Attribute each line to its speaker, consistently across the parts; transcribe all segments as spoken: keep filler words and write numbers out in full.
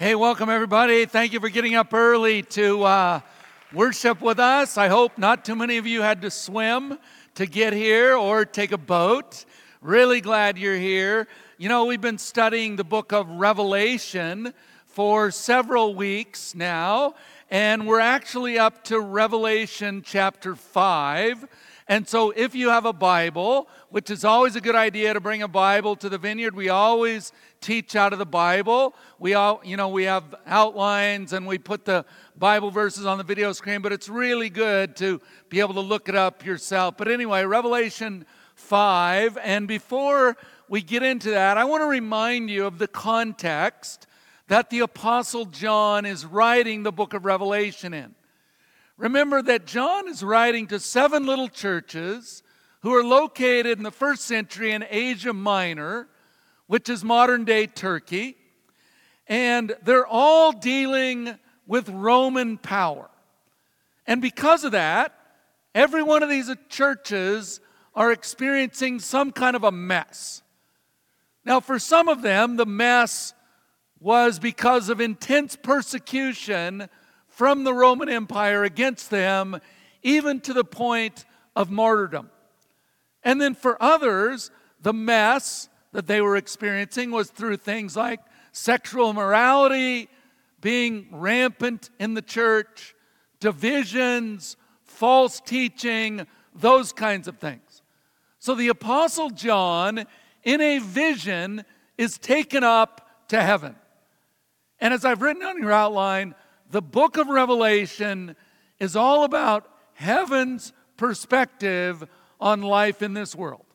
Speaker 1: Hey, welcome everybody. Thank you for getting up early to uh, worship with us. I hope not too many of you had to swim to get here or take a boat. Really glad you're here. You know, we've been studying the book of Revelation for several weeks now, and we're actually up to Revelation chapter five. And so if you have a Bible, which is always a good idea to bring a Bible to the Vineyard, we always teach out of the Bible. We all, you know, we have outlines and we put the Bible verses on the video screen, but it's really good to be able to look it up yourself. But anyway, Revelation five, and before we get into that, I want to remind you of the context that the Apostle John is writing the book of Revelation in. Remember that John is writing to seven little churches who are located in the first century in Asia Minor, which is modern-day Turkey, and they're all dealing with Roman power. And because of that, every one of these churches are experiencing some kind of a mess. Now, for some of them, the mess was because of intense persecution from the Roman Empire against them, even to the point of martyrdom. And then for others, the mess that they were experiencing was through things like sexual immorality, being rampant in the church, divisions, false teaching, those kinds of things. So the Apostle John, in a vision, is taken up to heaven. And as I've written on your outline, the book of Revelation is all about heaven's perspective on life in this world.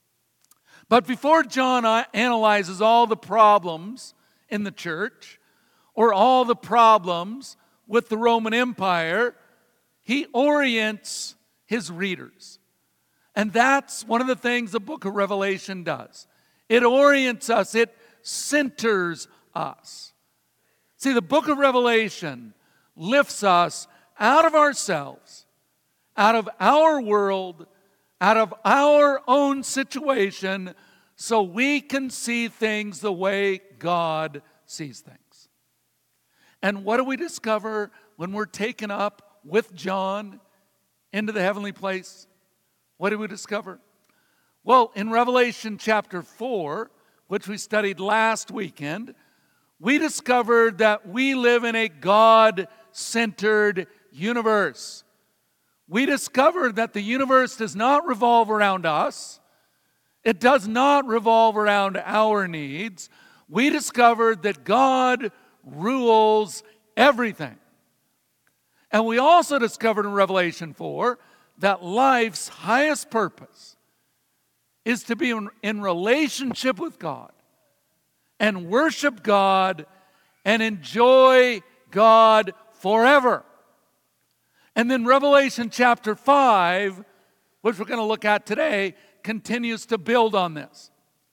Speaker 1: But before John analyzes all the problems in the church or all the problems with the Roman Empire, he orients his readers. And that's one of the things the book of Revelation does. It orients us, it centers us. See, the book of Revelation lifts us out of ourselves, out of our world, out of our own situation, so we can see things the way God sees things. And what do we discover when we're taken up with John into the heavenly place? What do we discover? Well, in Revelation chapter four, which we studied last weekend, we discovered that we live in a God-centered universe. We discovered that the universe does not revolve around us. It does not revolve around our needs. We discovered that God rules everything. And we also discovered in Revelation four that life's highest purpose is to be in, in relationship with God and worship God and enjoy God forever. And then Revelation chapter five, which we're going to look at today, continues to build on this.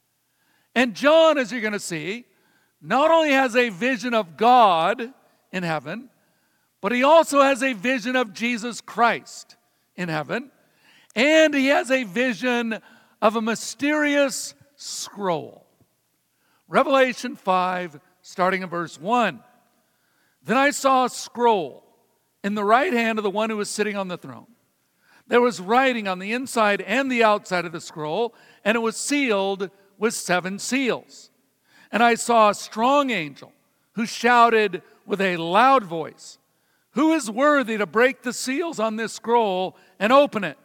Speaker 1: And John, as you're going to see, not only has a vision of God in heaven, but he also has a vision of Jesus Christ in heaven, and he has a vision of a mysterious scroll. Revelation five, starting in verse one. Then I saw a scroll in the right hand of the one who was sitting on the throne. There was writing on the inside and the outside of the scroll, and it was sealed with seven seals. And I saw a strong angel who shouted with a loud voice, "Who is worthy to break the seals on this scroll and open it?"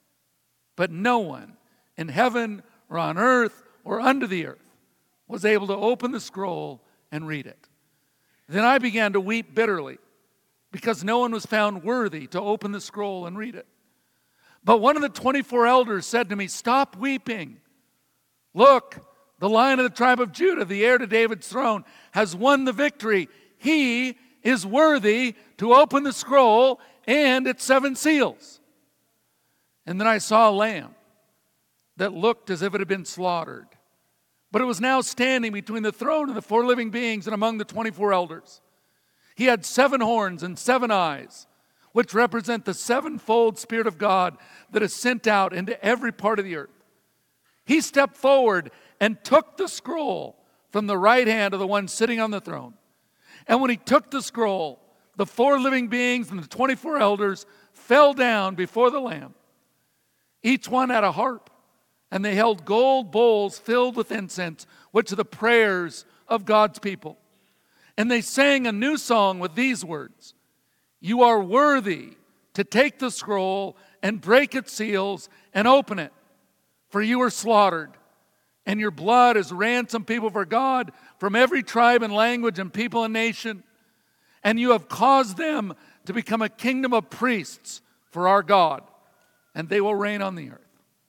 Speaker 1: But no one in heaven or on earth or under the earth was able to open the scroll and read it. Then I began to weep bitterly, because no one was found worthy to open the scroll and read it. But one of the twenty-four elders said to me, "Stop weeping. Look, the Lion of the tribe of Judah, the heir to David's throne, has won the victory. He is worthy to open the scroll and its seven seals." And then I saw a lamb that looked as if it had been slaughtered. But it was now standing between the throne and the four living beings and among the twenty-four elders. He had seven horns and seven eyes, which represent the sevenfold Spirit of God that is sent out into every part of the earth. He stepped forward and took the scroll from the right hand of the one sitting on the throne. And when he took the scroll, the four living beings and the twenty-four elders fell down before the Lamb. Each one had a harp, and they held gold bowls filled with incense, which are the prayers of God's people. And they sang a new song with these words: "You are worthy to take the scroll and break its seals and open it, for you were slaughtered, and your blood has ransomed people for God from every tribe and language and people and nation. And you have caused them to become a kingdom of priests for our God, and they will reign on the earth."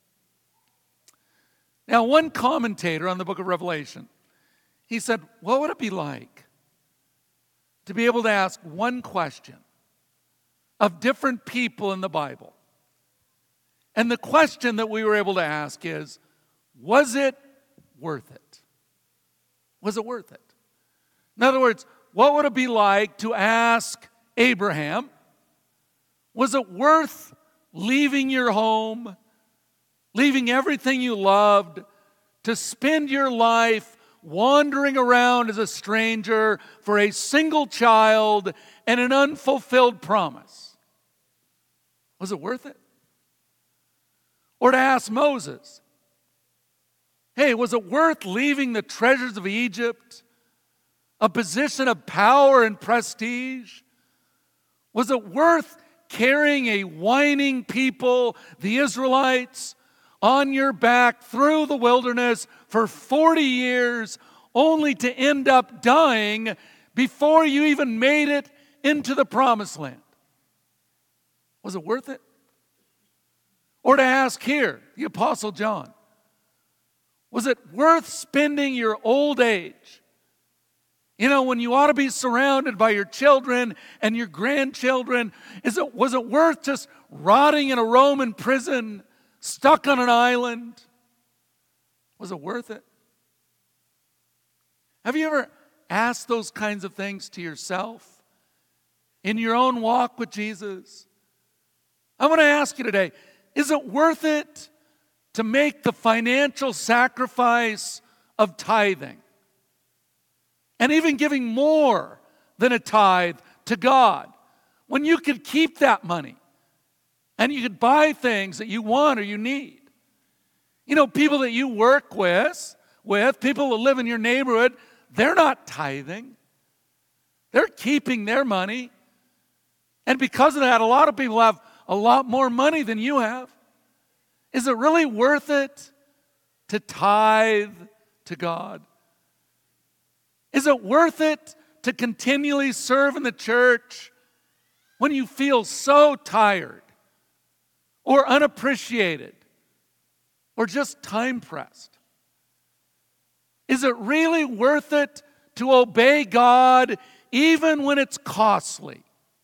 Speaker 1: Now, one commentator on the book of Revelation, he said, what would it be like to be able to ask one question of different people in the Bible? And the question that we were able to ask is, was it worth it? Was it worth it? In other words, what would it be like to ask Abraham, was it worth leaving your home, leaving everything you loved, to spend your life wandering around as a stranger for a single child and an unfulfilled promise? Was it worth it? Or to ask Moses, hey, was it worth leaving the treasures of Egypt, a position of power and prestige? Was it worth carrying a whining people, the Israelites, on your back through the wilderness for forty years, only to end up dying before you even made it into the promised land? Was it worth it? Or to ask here, the Apostle John, was it worth spending your old age, you know, when you ought to be surrounded by your children and your grandchildren, is it, was it worth just rotting in a Roman prison, stuck on an island? Was it worth it? Have you ever asked those kinds of things to yourself in your own walk with Jesus? I want to ask you today, is it worth it to make the financial sacrifice of tithing? And even giving more than a tithe to God, when you could keep that money and you could buy things that you want or you need. You know, people that you work with, with people that live in your neighborhood, they're not tithing. They're keeping their money. And because of that, a lot of people have a lot more money than you have. Is it really worth it to tithe to God? Is it worth it to continually serve in the church when you feel so tired or unappreciated or just time-pressed? Is it really worth it to obey God even when it's costly?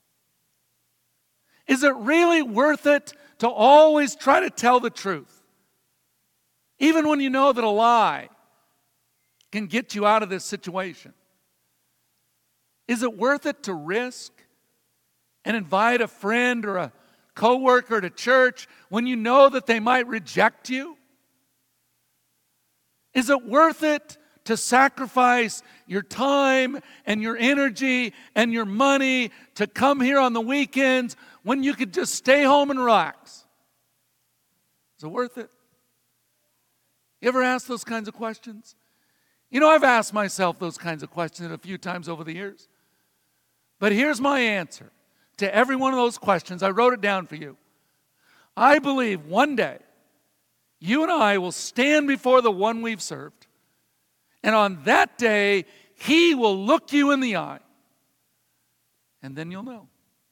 Speaker 1: Is it really worth it to always try to tell the truth, even when you know that a lie can get you out of this situation? Is it worth it to risk and invite a friend or a coworker to church when you know that they might reject you? Is it worth it to sacrifice your time and your energy and your money to come here on the weekends when you could just stay home and relax? Is it worth it? You ever ask those kinds of questions? You know, I've asked myself those kinds of questions a few times over the years. But here's my answer to every one of those questions. I wrote it down for you. I believe one day you and I will stand before the one we've served. And on that day, he will look you in the eye. And then you'll know.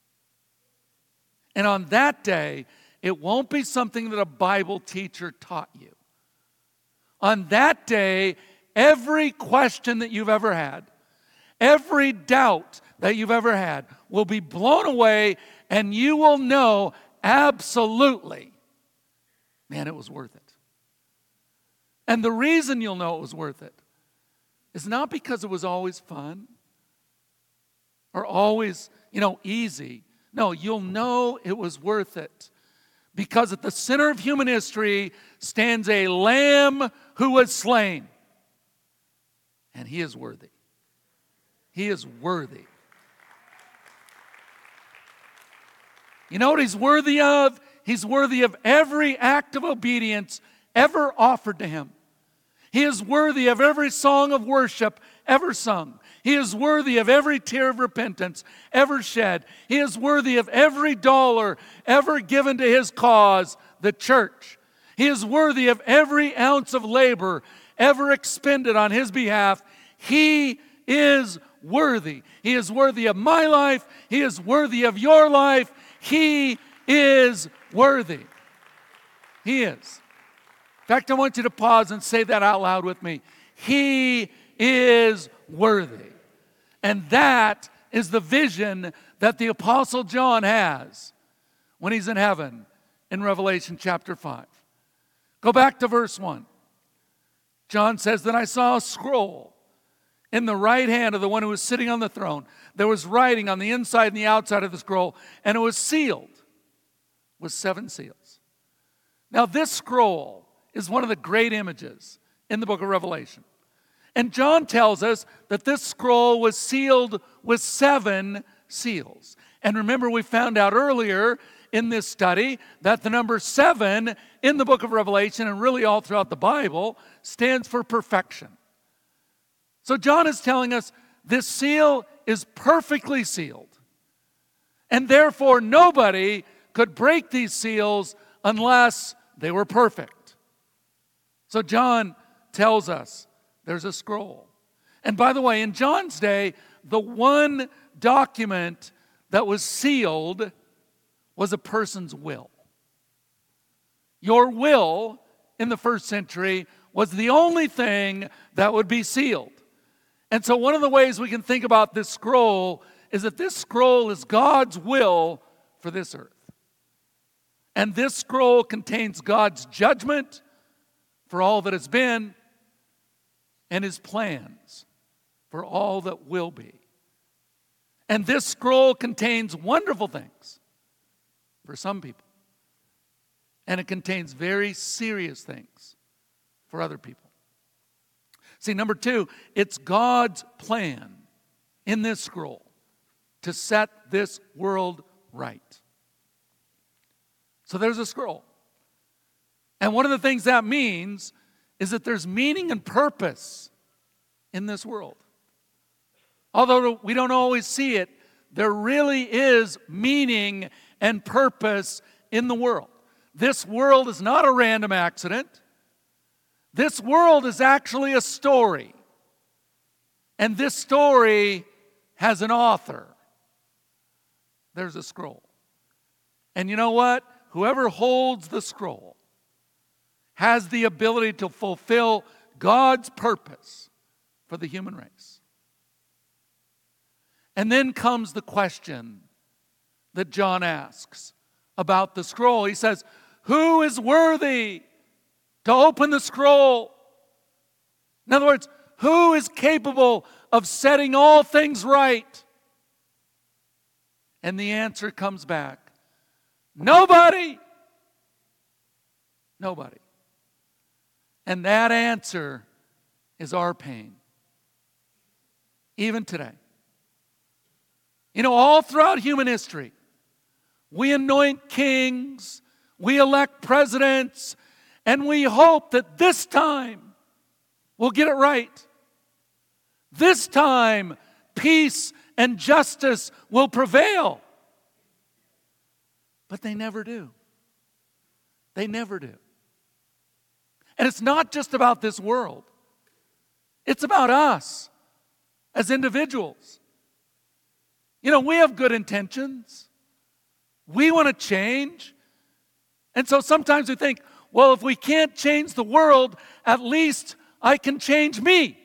Speaker 1: And on that day, it won't be something that a Bible teacher taught you. On that day, every question that you've ever had, every doubt that you've ever had will be blown away, and you will know absolutely, man, it was worth it. And the reason you'll know it was worth it is not because it was always fun or always, you know, easy. No, you'll know it was worth it because at the center of human history stands a lamb who was slain. And he is worthy. He is worthy. You know what he's worthy of? He's worthy of every act of obedience ever offered to him. He is worthy of every song of worship ever sung. He is worthy of every tear of repentance ever shed. He is worthy of every dollar ever given to his cause, the church. He is worthy of every ounce of labor ever expended on his behalf. He is worthy. He is worthy of my life. He is worthy of your life. He is worthy. He is. In fact, I want you to pause and say that out loud with me. He is worthy. And that is the vision that the Apostle John has when he's in heaven in Revelation chapter five. Go back to verse one. John says, "Then I saw a scroll in the right hand of the one who was sitting on the throne. There was writing on the inside and the outside of the scroll, and it was sealed with seven seals." Now this scroll is one of the great images in the book of Revelation. And John tells us that this scroll was sealed with seven seals. And remember, we found out earlier in this study that the number seven in the book of Revelation, and really all throughout the Bible, stands for perfection. So John is telling us this seal is perfectly sealed. And therefore, nobody could break these seals unless they were perfect. So John tells us there's a scroll. And by the way, in John's day, the one document that was sealed was a person's will. Your will in the first century was the only thing that would be sealed. And so one of the ways we can think about this scroll is that this scroll is God's will for this earth. And this scroll contains God's judgment for all that has been and his plans for all that will be. And this scroll contains wonderful things for some people. And it contains very serious things for other people. See, number two, it's God's plan in this scroll to set this world right. So there's a scroll. And one of the things that means is that there's meaning and purpose in this world. Although we don't always see it, there really is meaning and purpose in the world. This world is not a random accident. This world is actually a story. And this story has an author. There's a scroll. And you know what? Whoever holds the scroll has the ability to fulfill God's purpose for the human race. And then comes the question that John asks about the scroll. He says, who is worthy to open the scroll? In other words, who is capable of setting all things right? And the answer comes back, nobody. Nobody. And that answer is our pain. Even today. You know, all throughout human history, we anoint kings, we elect presidents, and we hope that this time we'll get it right. This time, peace and justice will prevail. But they never do. They never do. And it's not just about this world. It's about us as individuals. You know, we have good intentions. We want to change. And so sometimes we think, well, if we can't change the world, at least I can change me.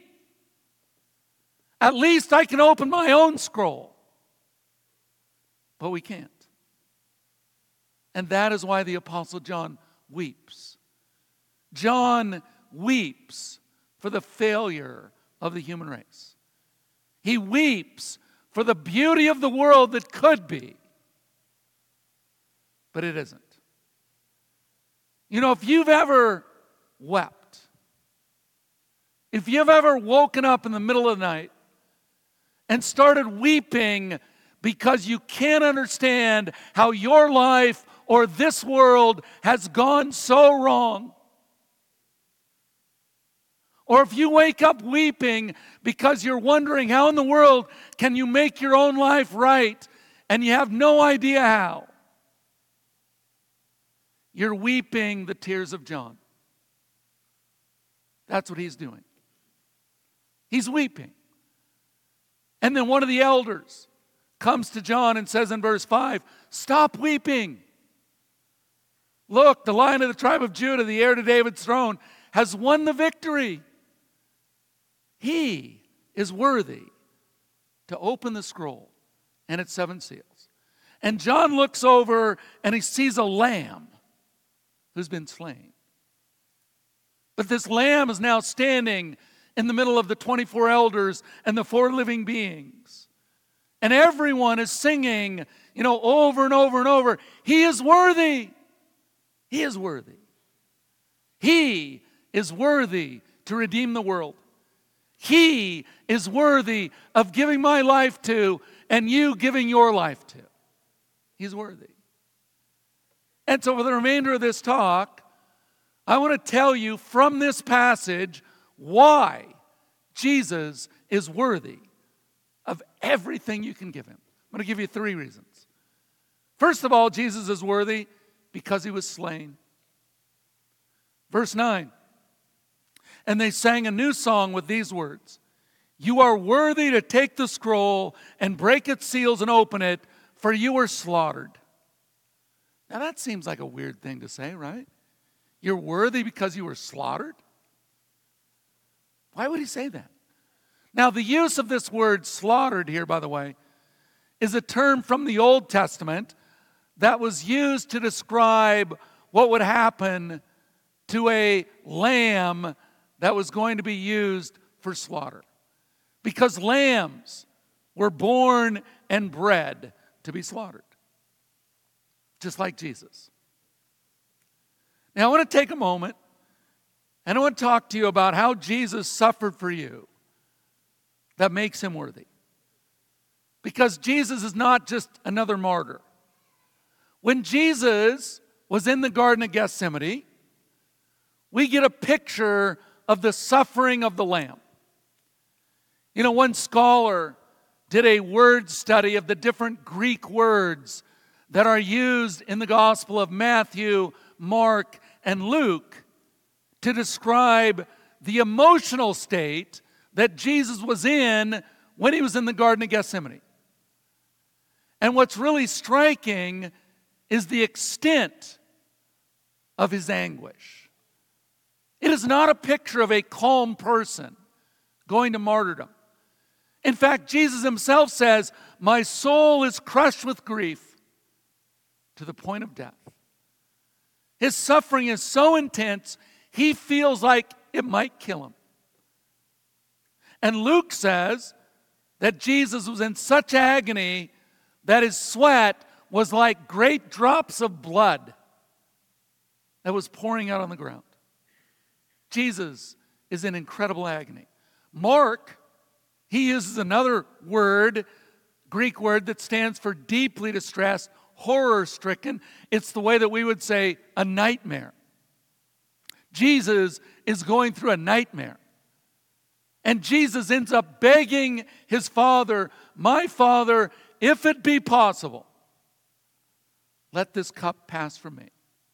Speaker 1: At least I can open my own scroll. But we can't. And that is why the Apostle John weeps. John weeps for the failure of the human race. He weeps for the beauty of the world that could be, but it isn't. You know, if you've ever wept, if you've ever woken up in the middle of the night and started weeping because you can't understand how your life or this world has gone so wrong. Or if you wake up weeping because you're wondering how in the world can you make your own life right and you have no idea how, you're weeping the tears of John. That's what he's doing. He's weeping. And then one of the elders comes to John and says in verse five, "Stop weeping. Look, the Lion of the tribe of Judah, the heir to David's throne, has won the victory. He is worthy to open the scroll and its seven seals." And John looks over and he sees a lamb who's been slain. But this lamb is now standing in the middle of the twenty-four elders and the four living beings. And everyone is singing, you know, over and over and over, "He is worthy. He is worthy. He is worthy to redeem the world. He is worthy of giving my life to and you giving your life to. He's worthy." And so for the remainder of this talk, I want to tell you from this passage why Jesus is worthy of everything you can give him. I'm going to give you three reasons. First of all, Jesus is worthy because he was slain. Verse nine, "And they sang a new song with these words, 'You are worthy to take the scroll and break its seals and open it, for you were slaughtered.'" Now that seems like a weird thing to say, right? You're worthy because you were slaughtered? Why would he say that? Now the use of this word slaughtered here, by the way, is a term from the Old Testament that was used to describe what would happen to a lamb that was going to be used for slaughter. Because lambs were born and bred to be slaughtered, just like Jesus. Now I want to take a moment and I want to talk to you about how Jesus suffered for you that makes him worthy. Because Jesus is not just another martyr. When Jesus was in the Garden of Gethsemane, we get a picture of the suffering of the Lamb. You know, one scholar did a word study of the different Greek words that are used in the Gospel of Matthew, Mark, and Luke to describe the emotional state that Jesus was in when he was in the Garden of Gethsemane. And what's really striking is the extent of his anguish. It is not a picture of a calm person going to martyrdom. In fact, Jesus himself says, "My soul is crushed with grief to the point of death." His suffering is so intense, he feels like it might kill him. And Luke says that Jesus was in such agony that his sweat was like great drops of blood that was pouring out on the ground. Jesus is in incredible agony. Mark, he uses another word, Greek word that stands for deeply distressed, horror-stricken. It's the way that we would say a nightmare. Jesus is going through a nightmare. And Jesus ends up begging his Father, "My Father, if it be possible, let this cup pass from me."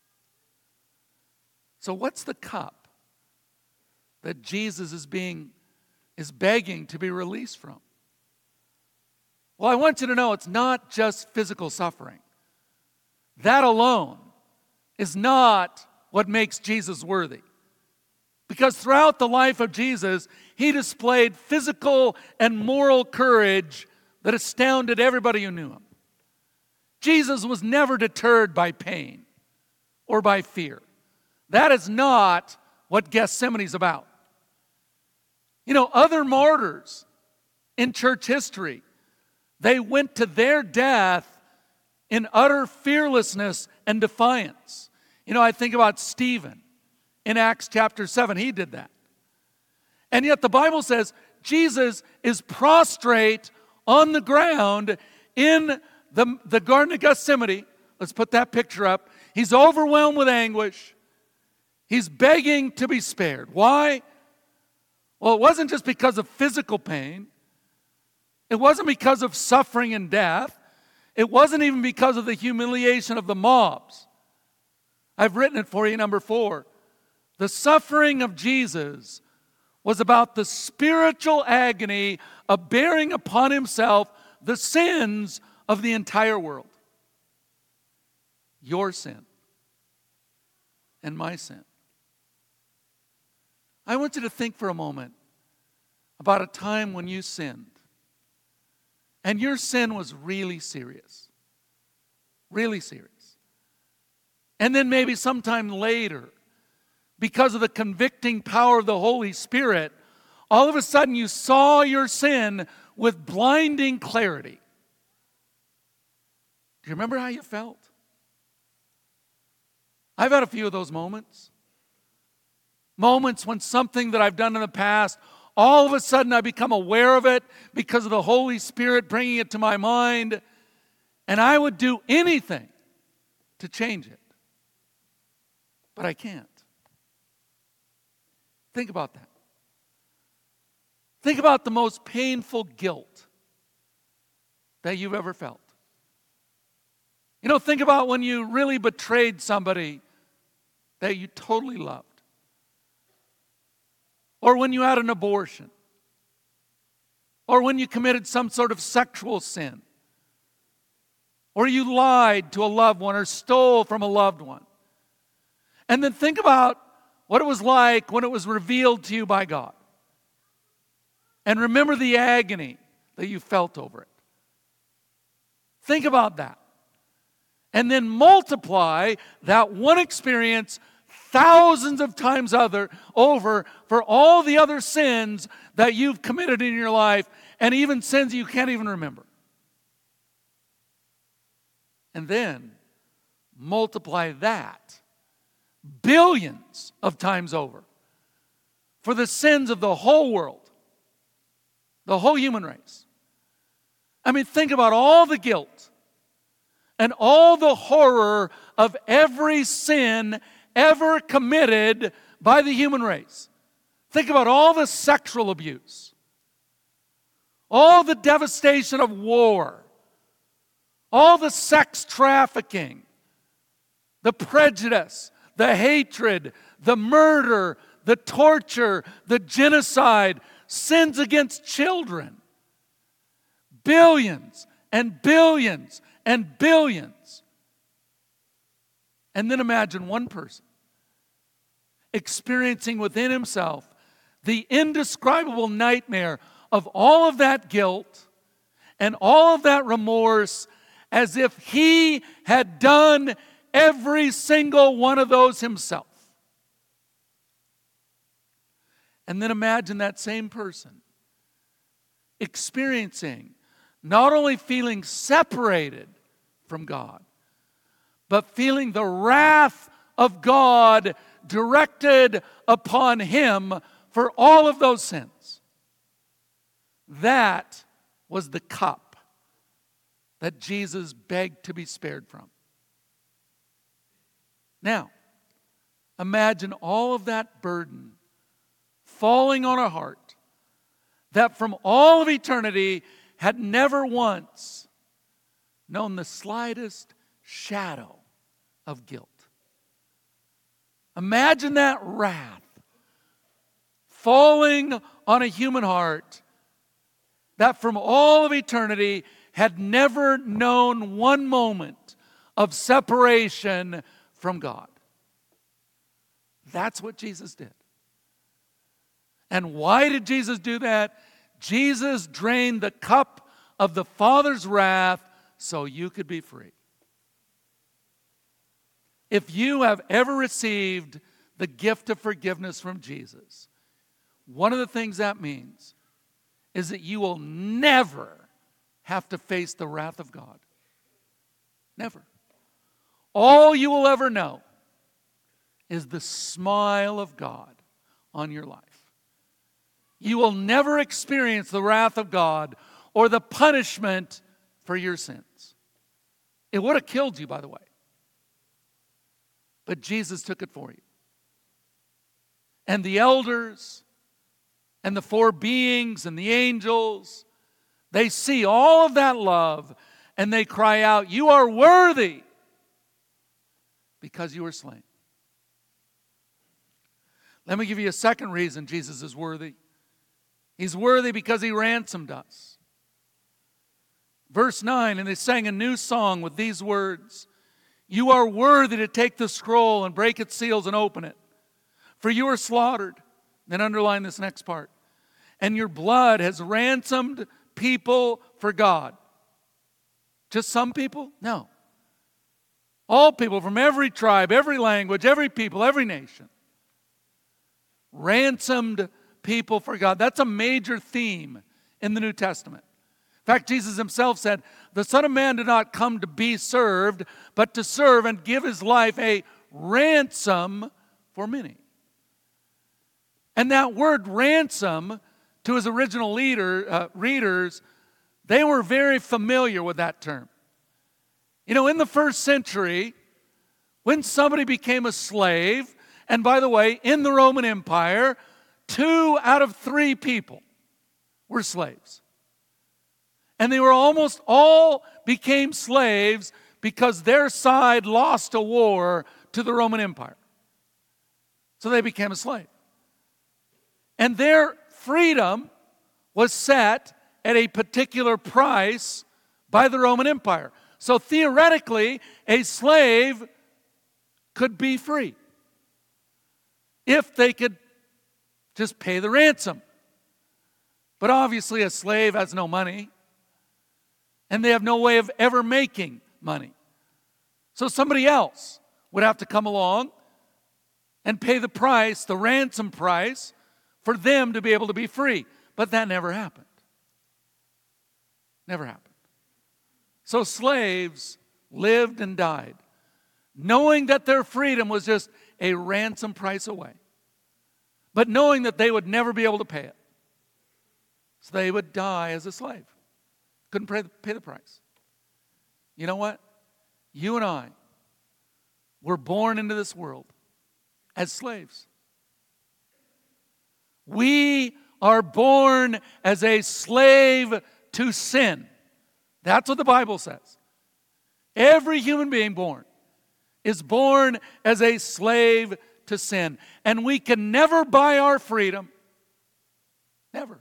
Speaker 1: So what's the cup that Jesus is being is begging to be released from? Well, I want you to know it's not just physical suffering. That alone is not what makes Jesus worthy. Because throughout the life of Jesus, he displayed physical and moral courage that astounded everybody who knew him. Jesus was never deterred by pain or by fear. That is not what Gethsemane is about. You know, other martyrs in church history, they went to their death in utter fearlessness and defiance. You know, I think about Stephen in Acts chapter seven. He did that. And yet the Bible says Jesus is prostrate on the ground in the, the Garden of Gethsemane. Let's put that picture up. He's overwhelmed with anguish. He's begging to be spared. Why? Well, it wasn't just because of physical pain. It wasn't because of suffering and death. It wasn't even because of the humiliation of the mobs. I've written it for you, number four. The suffering of Jesus was about the spiritual agony of bearing upon himself the sins of the entire world. Your sin and my sin. I want you to think for a moment about a time when you sinned. And your sin was really serious. Really serious. And then maybe sometime later, because of the convicting power of the Holy Spirit, all of a sudden you saw your sin with blinding clarity. Do you remember how you felt? I've had a few of those moments. Moments when something that I've done in the past, all of a sudden I become aware of it because of the Holy Spirit bringing it to my mind, and I would do anything to change it. But I can't. Think about that. Think about the most painful guilt that you've ever felt. You know, think about when you really betrayed somebody that you totally loved. Or when you had an abortion. Or when you committed some sort of sexual sin. Or you lied to a loved one or stole from a loved one. And then think about what it was like when it was revealed to you by God. And remember the agony that you felt over it. Think about that. And then multiply that one experience thousands of times other over for all the other sins that you've committed in your life, and even sins you can't even remember. And then multiply that billions of times over for the sins of the whole world, the whole human race. I mean, think about all the guilt and all the horror of every sin ever committed by the human race. Think about all the sexual abuse, all the devastation of war, all the sex trafficking, the prejudice, the hatred, the murder, the torture, the genocide, sins against children. Billions and billions and billions. And then imagine one person experiencing within himself the indescribable nightmare of all of that guilt and all of that remorse, as if he had done every single one of those himself. And then imagine that same person experiencing, not only feeling separated from God, but feeling the wrath of God directed upon him for all of those sins. That was the cup that Jesus begged to be spared from. Now, imagine all of that burden falling on a heart that from all of eternity had never once known the slightest shadow of guilt. Imagine that wrath falling on a human heart that from all of eternity had never known one moment of separation from God. That's what Jesus did. And why did Jesus do that? Jesus drained the cup of the Father's wrath so you could be free. If you have ever received the gift of forgiveness from Jesus, one of the things that means is that you will never have to face the wrath of God. Never. All you will ever know is the smile of God on your life. You will never experience the wrath of God or the punishment for your sins. It would have killed you, by the way. But Jesus took it for you. And the elders and the four beings and the angels, they see all of that love and they cry out, "You are worthy because you were slain." Let me give you a second reason Jesus is worthy. He's worthy because he ransomed us. Verse nine, and they sang a new song with these words, "You are worthy to take the scroll and break its seals and open it. For you were slaughtered." Then underline this next part. "And your blood has ransomed people for God." Just some people? No. All people from every tribe, every language, every people, every nation. Ransomed people for God. That's a major theme in the New Testament. In fact, Jesus himself said, "The Son of Man did not come to be served, but to serve and give his life a ransom for many." And that word ransom, to his original leader, uh, readers, they were very familiar with that term. You know, in the first century, when somebody became a slave, and by the way, in the Roman Empire, two out of three people were slaves. And they were almost all became slaves because their side lost a war to the Roman Empire. So they became a slave. And their freedom was set at a particular price by the Roman Empire. So theoretically, a slave could be free if they could just pay the ransom. But obviously a slave has no money, and they have no way of ever making money. So somebody else would have to come along and pay the price, the ransom price, for them to be able to be free. But that never happened. Never happened. So slaves lived and died, knowing that their freedom was just a ransom price away, but knowing that they would never be able to pay it. So they would die as a slave. Couldn't pay the, pay the price. You know what? You and I were born into this world as slaves. We are born as a slave to sin. That's what the Bible says. Every human being born is born as a slave to sin. And we can never buy our freedom. Never.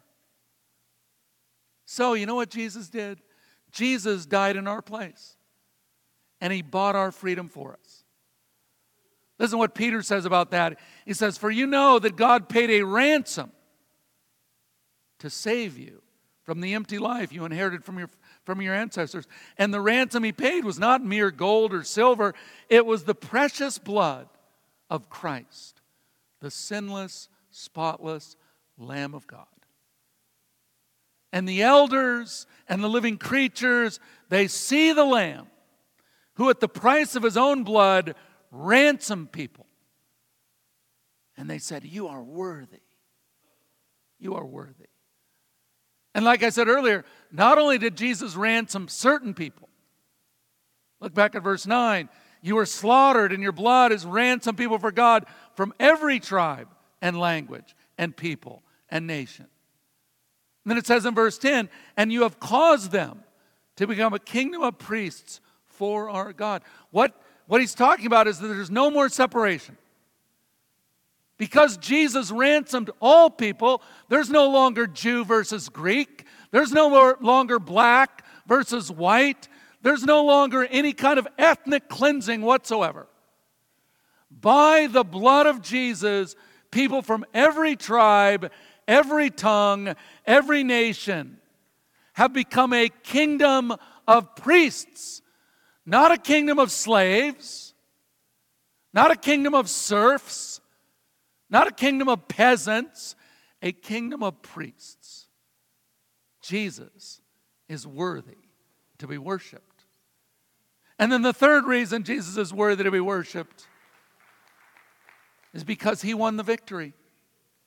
Speaker 1: So, you know what Jesus did? Jesus died in our place. And he bought our freedom for us. Listen to what Peter says about that. He says, "For you know that God paid a ransom to save you from the empty life you inherited from your, from your ancestors. And the ransom he paid was not mere gold or silver. It was the precious blood of Christ, the sinless, spotless Lamb of God." And the elders and the living creatures, they see the Lamb who at the price of his own blood ransomed people. And they said, "You are worthy. You are worthy." And like I said earlier, not only did Jesus ransom certain people. Look back at verse nine. "You were slaughtered, and your blood has ransomed people for God from every tribe and language and people and nation." And then it says in verse ten, "And you have caused them to become a kingdom of priests for our God." What, what he's talking about is that there's no more separation. Because Jesus ransomed all people, there's no longer Jew versus Greek. There's no more longer black versus white. There's no longer any kind of ethnic cleansing whatsoever. By the blood of Jesus, people from every tribe, every tongue, every nation have become a kingdom of priests. Not a kingdom of slaves, not a kingdom of serfs, not a kingdom of peasants, a kingdom of priests. Jesus is worthy to be worshiped. And then the third reason Jesus is worthy to be worshiped is because he won the victory.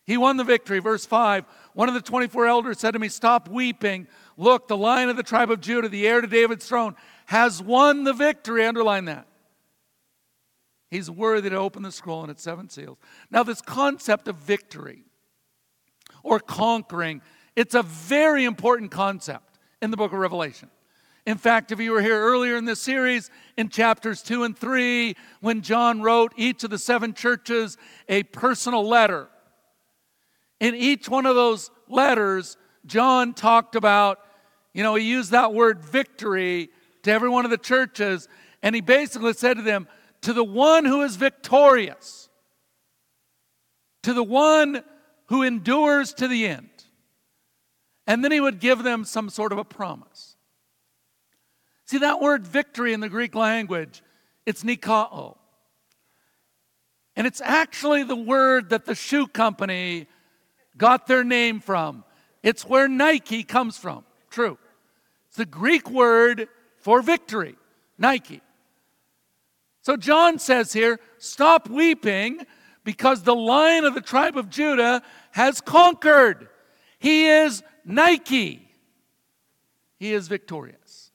Speaker 1: He won the victory. Verse five, one of the twenty-four elders said to me, stop weeping. Look, the Lion of the tribe of Judah, the heir to David's throne, has won the victory. Underline that. He's worthy to open the scroll and its seven seals. Now, this concept of victory or conquering, it's a very important concept in the book of Revelation. In fact, if you were here earlier in this series, in chapters two and three, when John wrote each of the seven churches a personal letter, in each one of those letters, John talked about, you know, he used that word victory to every one of the churches, and he basically said to them, to the one who is victorious, to the one who endures to the end. And then he would give them some sort of a promise. See, that word victory in the Greek language, it's nikao. And it's actually the word that the shoe company got their name from. It's where Nike comes from. True. It's the Greek word for victory, Nike. So John says here, stop weeping because the Lion of the tribe of Judah has conquered. He is Nike. He is victorious.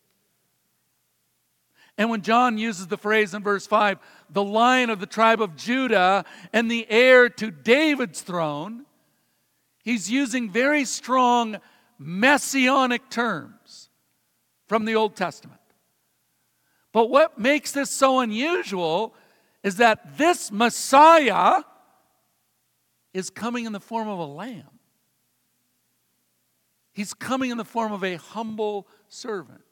Speaker 1: And when John uses the phrase in verse five, the Lion of the tribe of Judah and the heir to David's throne, he's using very strong messianic terms from the Old Testament. But what makes this so unusual is that this Messiah is coming in the form of a lamb. He's coming in the form of a humble servant.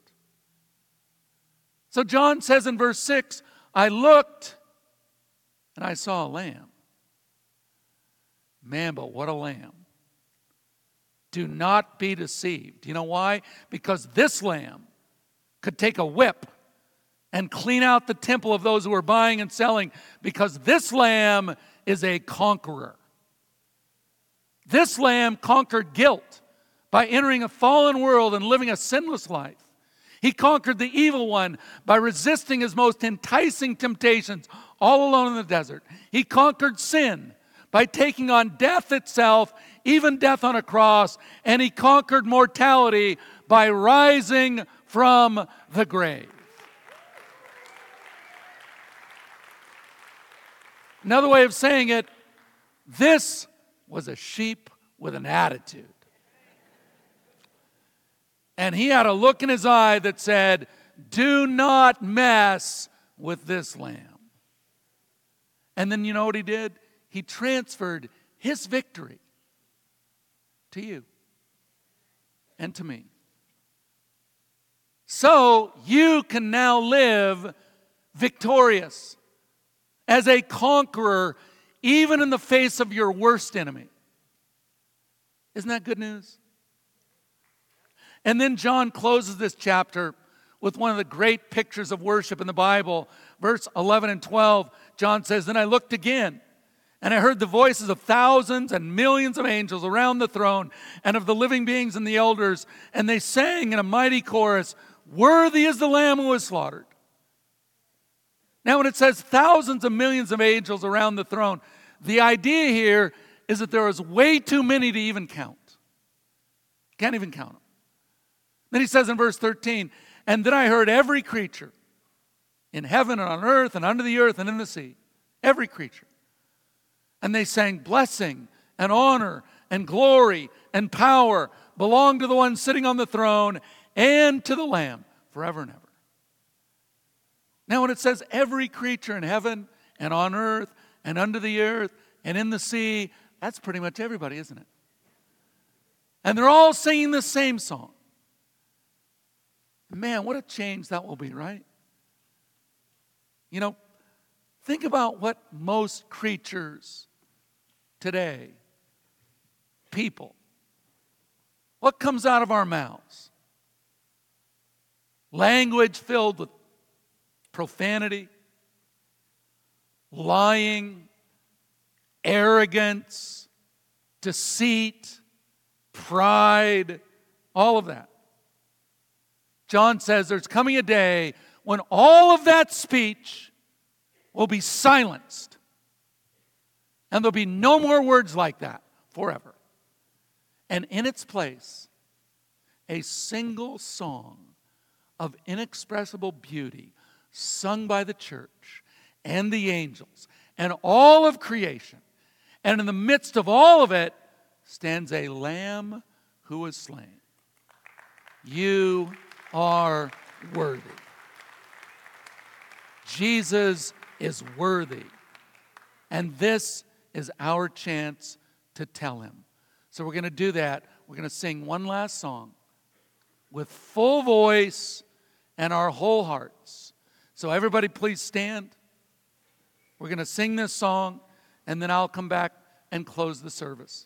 Speaker 1: So John says in verse six, I looked and I saw a lamb. Man, but what a lamb. Do not be deceived. You know why? Because this lamb could take a whip and clean out the temple of those who are buying and selling, because this lamb is a conqueror. This lamb conquered guilt by entering a fallen world and living a sinless life. He conquered the evil one by resisting his most enticing temptations all alone in the desert. He conquered sin by taking on death itself, even death on a cross, and he conquered mortality by rising from the grave. Another way of saying it, this was a sheep with an attitude. And he had a look in his eye that said, do not mess with this lamb. And then you know what he did? He transferred his victory to you and to me. So you can now live victorious as a conqueror, even in the face of your worst enemy. Isn't that good news? And then John closes this chapter with one of the great pictures of worship in the Bible. Verse eleven and twelve, John says, then I looked again, and I heard the voices of thousands and millions of angels around the throne, and of the living beings and the elders, and they sang in a mighty chorus, worthy is the Lamb who was slaughtered. Now, when it says thousands of millions of angels around the throne, the idea here is that there is way too many to even count. Can't even count them. Then he says in verse thirteen, and then I heard every creature in heaven and on earth and under the earth and in the sea, every creature. And they sang, blessing and honor and glory and power belong to the one sitting on the throne and to the Lamb forever and ever. Now, when it says every creature in heaven and on earth and under the earth and in the sea, that's pretty much everybody, isn't it? And they're all singing the same song. Man, what a change that will be, right? You know, think about what most creatures today, people, what comes out of our mouths? Language filled with profanity, lying, arrogance, deceit, pride, all of that. John says there's coming a day when all of that speech will be silenced. And there'll be no more words like that. forever. And in its place, a single song of inexpressible beauty sung by the church and the angels and all of creation. And in the midst of all of it stands a lamb who was slain. You are worthy. Jesus is worthy. And this is our chance to tell him. So we're going to do that. We're going to sing one last song with full voice and our whole hearts. So everybody please stand. We're going to sing this song, and then I'll come back and close the service.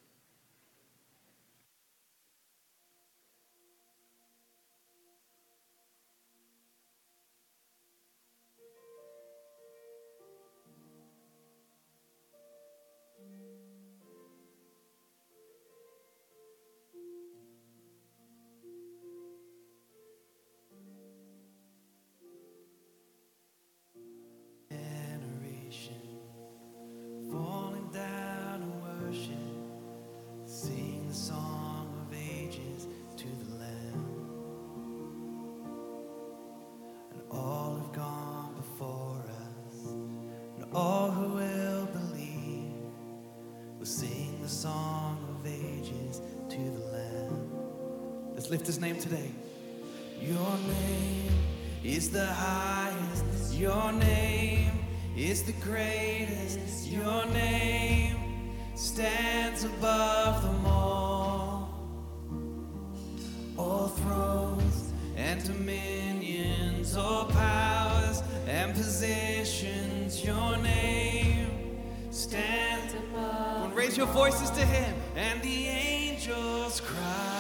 Speaker 2: Lift his name today. Your name is the highest. Your name is the greatest. Your name stands above them all. All thrones and dominions, all powers and positions. Your name stands above. Come on, raise your voices to him. And the angels cry.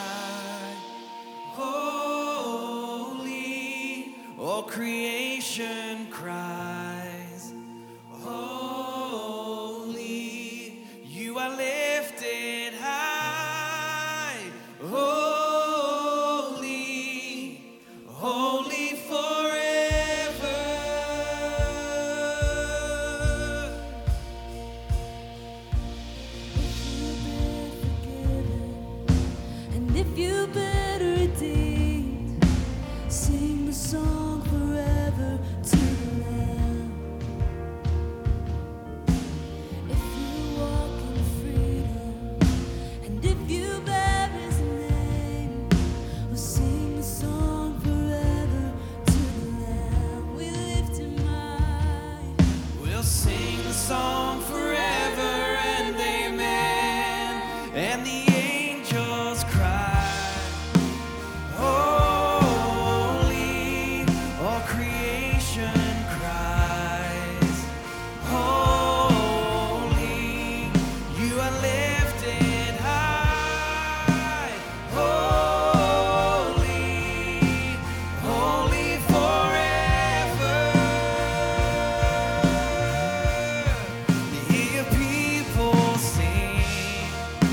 Speaker 2: Holy, all creation cries, holy, you are lifted high, holy, holy forever.
Speaker 3: And if you've been redeemed, sing the song forever to the Lamb. If you walk in freedom, and if you bear his name, we'll sing the song forever to the Lamb. We lift him high.
Speaker 2: We'll sing the song forever and amen. And the angels cry. Holy, all creation cries. Holy, you are lifted high. Holy, holy forever. You hear people sing.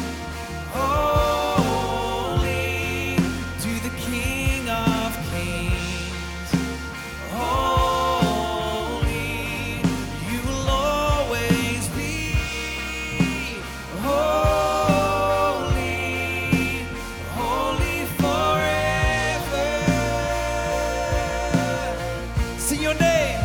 Speaker 2: Holy to the King of Kings. Holy, you will always be. Holy, holy forever. Sing your name.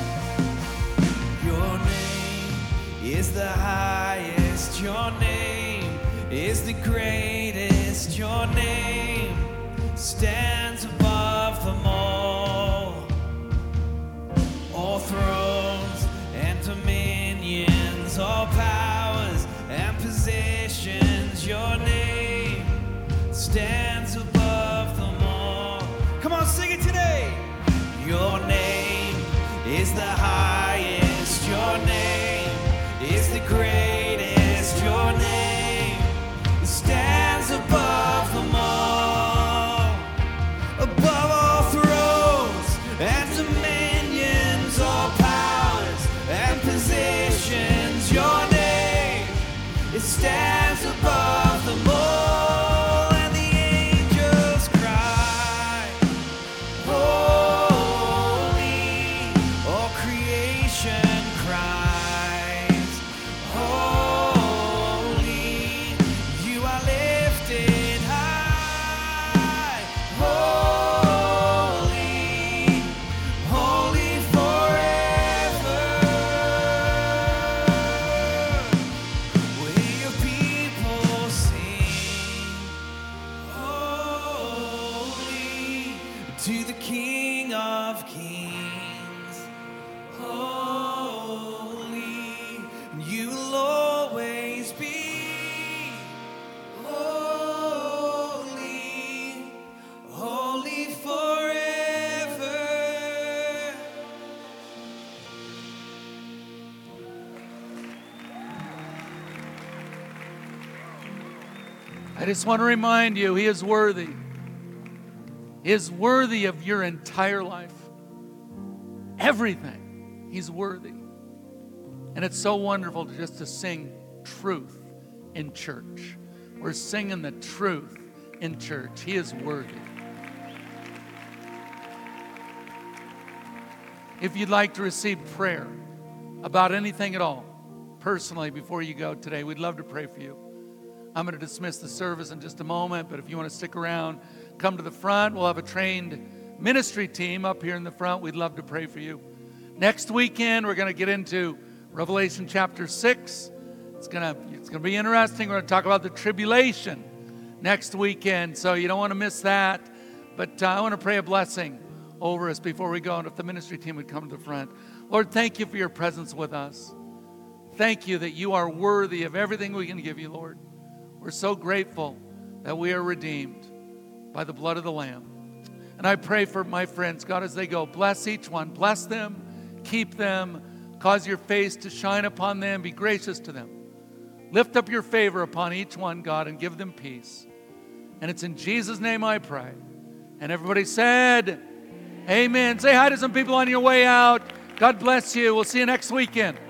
Speaker 2: Your name is the highest. Your name is the greatest. Your name stands above them all. All thrones and dominions, all powers and positions. Your name stands above them all. Come on, sing it today. Your name is the highest. Your name is the greatest. Your name stands above them all. Above all thrones and dominions, all powers and positions. Your name, it stands above them all. And the angels cry. Holy, all creation to the King of Kings. Holy, you will always be holy, holy forever.
Speaker 1: I just want to remind you, He is worthy. He is worthy of your entire life. Everything. He's worthy. And it's so wonderful to just to sing truth in church. We're singing the truth in church. He is worthy. If you'd like to receive prayer about anything at all, personally, before you go today, we'd love to pray for you. I'm going to dismiss the service in just a moment, but if you want to stick around, come to the front. We'll have a trained ministry team up here in the front. We'd love to pray for you. Next weekend, we're going to get into Revelation chapter six. It's going to, it's going to be interesting. We're going to talk about the tribulation next weekend, so you don't want to miss that. But uh, I want to pray a blessing over us before we go, and if the ministry team would come to the front. Lord, thank you for your presence with us. Thank you that you are worthy of everything we can give you, Lord. We're so grateful that we are redeemed by the blood of the Lamb. And I pray for my friends, God, as they go, bless each one. Bless them, keep them, cause your face to shine upon them, be gracious to them. Lift up your favor upon each one, God, and give them peace. And it's in Jesus' name I pray. And everybody said, amen. Say hi to some people on your way out. God bless you. We'll see you next weekend.